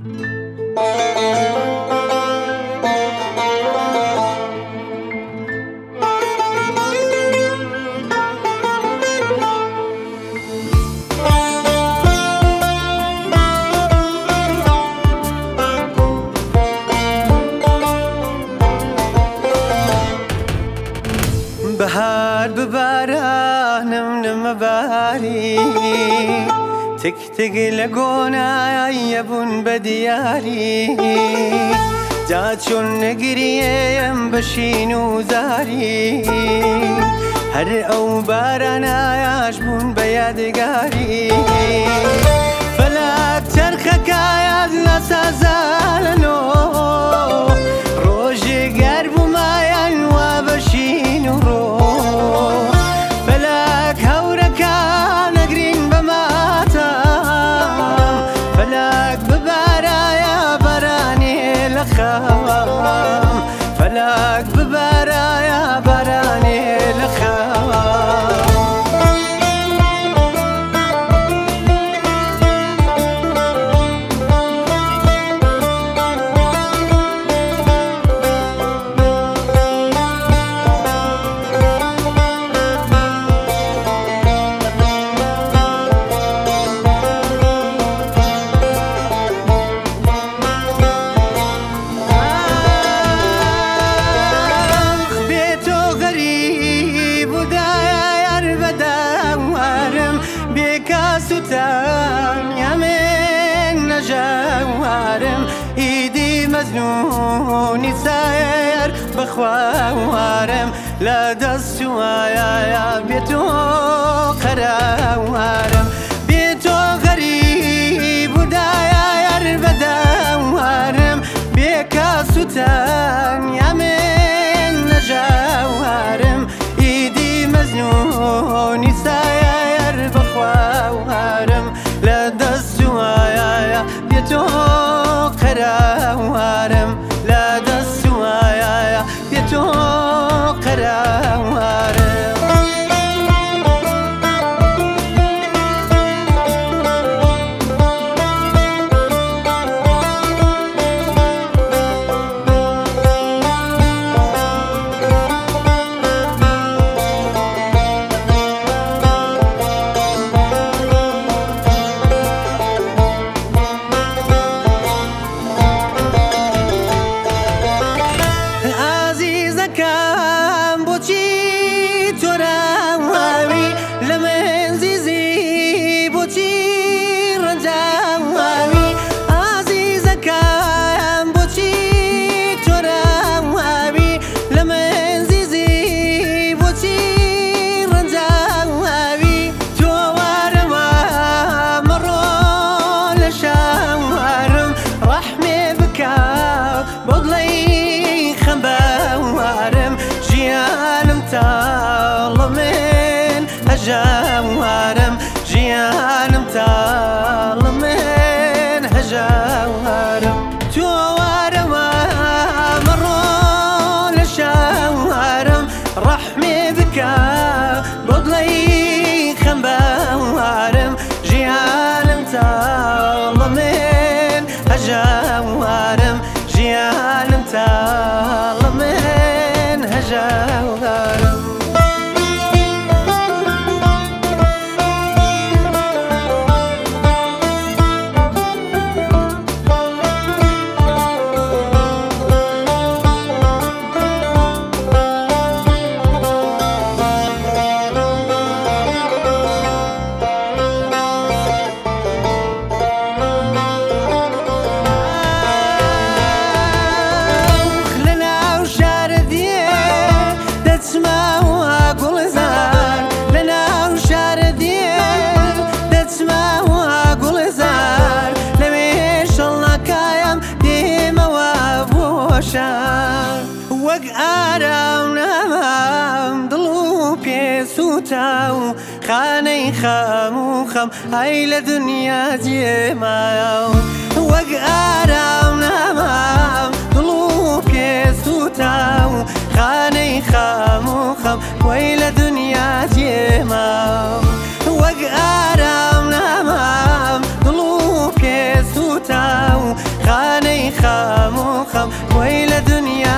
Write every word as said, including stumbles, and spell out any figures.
بهار ببارانم نمباری تک تک لگونای بون بدیاری جا چون نگریم بشین و زاری هر او بارانایش بون بیادگاری فلک ترخکایت نسازالنو روژی گرب و ماین و بشین و رو فلک هورکان نگرین بماتم فلک ببارایا برانی لخوام فلک ببارایا برانی لخوام سوتان يا من نجوارم ايدي مزنوني ساير بخوارم لا دسوايا يا بيتو قراوارم بيتو غريب وداير بدوارم بيكا سوتان يا من نجوارم ايدي مزنوني ساير بخوارم لا دسوايا بيتو قراوارم لا دسوايا بيتو قراوارم بضلي خباورم جيانم تعلمين هجاورم جيانم تعلمين هجاورم توارم مرون لشاورم رحمي بكا بضلي خباورم جيانم تعلمين هجاورم جيانم تعلمين هجاورم وەک ئارام نامام دڵ و پێسووتاو خانەی خام و خەم ئای لە دنیا جێماو وەک ئارام نامام دڵ و پێسووتاو خانەی خام و خەم وەی لە دنیا جێماو وەک ئارام نامام دڵ و پێسووتاو خام وخام ويل دنيا